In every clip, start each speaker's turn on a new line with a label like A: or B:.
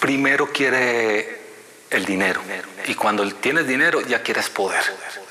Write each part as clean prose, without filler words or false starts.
A: primero quiere el dinero. Y cuando tienes dinero ya quieres poder.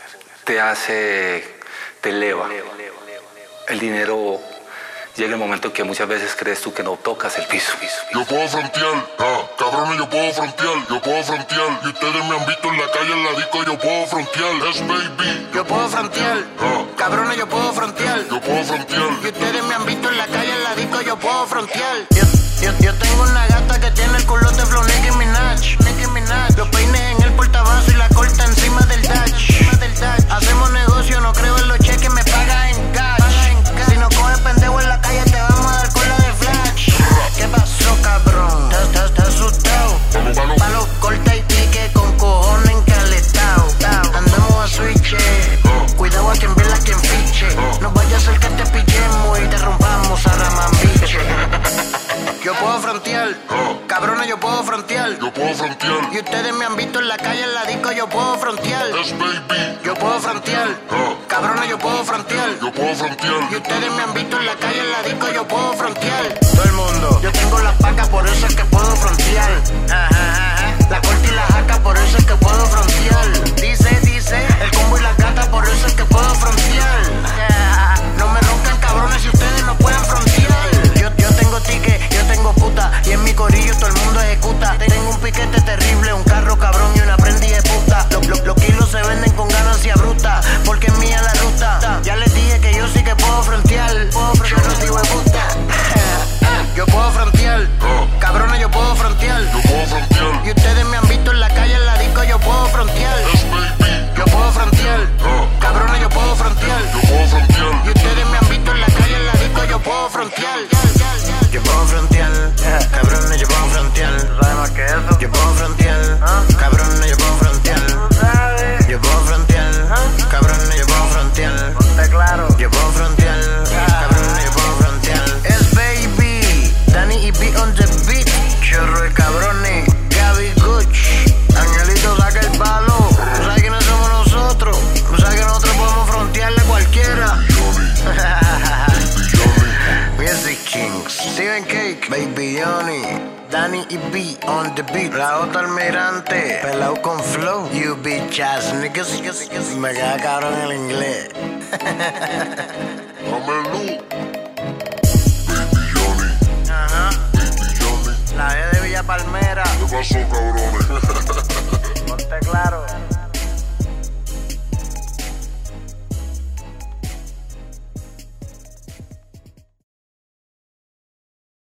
A: Te eleva. El dinero llega el momento en que muchas veces crees tú que no tocas el piso.
B: Yo puedo frontear, cabrones, yo puedo frontear. Y ustedes me han visto en la calle, en la disco, yo puedo frontear. Es baby.
C: Yo puedo frontear, cabrones, yo puedo frontear. Y ustedes me han visto en la calle, en la disco, yo puedo frontear. Yo tengo una gata que tiene el culote flow Nicki Minaj. Los peines en el portabazo y la corta encima del dash. Hacemos negocio, no creo en los cheques, me pagas en cash. Si no coges pendejo en la calle, te vamos a dar cola de flash. ¿Qué pasó, cabrón? ¿Estás asustado? Palo corta y pique con cojones encaletao. Andamos a switch, cuidado a quien vela, a quien fiche. No vaya a ser que te pillemos y te rompamos a Ramambiche. Yo puedo frontear, cabrones, yo puedo frontear. Y ustedes me han visto en la calle, en la disco, yo puedo frontear.
B: Es baby.
C: Yo puedo frontear, cabrones, yo puedo frontear. Y ustedes me han visto en la calle, en la disco, yo puedo frontear. Todo el mundo, yo tengo la paca, por eso es que puedo frontear. La corta y la jaca, por eso es que puedo frontear. Dice, el combo y la gata, por eso es que puedo frontear. No me roncan, cabrones, si ustedes no pueden frontear. Yo tengo ticket, yo tengo puta, y en mi corillo todo el mundo ejecuta. Tengo un piquete terrible, un carro cabrón y una prendí de puta. Los kilos se venden con ganancia bruta, porque es mía la ruta. Ya les dije que yo sí que puedo frontear. Yo no digo de puta. Yo puedo frontear, cabrones, yo puedo frontear. Y ustedes me han visto en la calle, en la disco, yo puedo frontear. Yo puedo frontear, cabrones, yo puedo frontear. Y ustedes me han visto en la calle, en la disco, yo puedo frontear. Yo puedo frontear, cabrones, yo puedo frontear.
D: ¿Sabes más que eso?
C: Yo puedo frontear, cabrones, yo puedo frontear. Yo puedo frontear, cabrones, yo puedo frontear.
D: Ponte claro.
C: Yo puedo frontear, cabrones, yo puedo frontear. Es baby, Danny y B on the beat. Chorro de cabrones, Gaby Gucci. Angelito saca el palo. ¿Tú sabes quiénes somos nosotros? ¿Tú sabes que nosotros podemos frontearle a cualquiera? Music Kings, Steven Cake, Baby Johnny, Danny y B on the beat. La otra almirante, pelao con flow. You bitch ass niggas. Me queda cabrón el inglés.
B: Amelu.
C: Ajá. La E de Villa Palmera.
B: ¿Qué pasó, cabrones?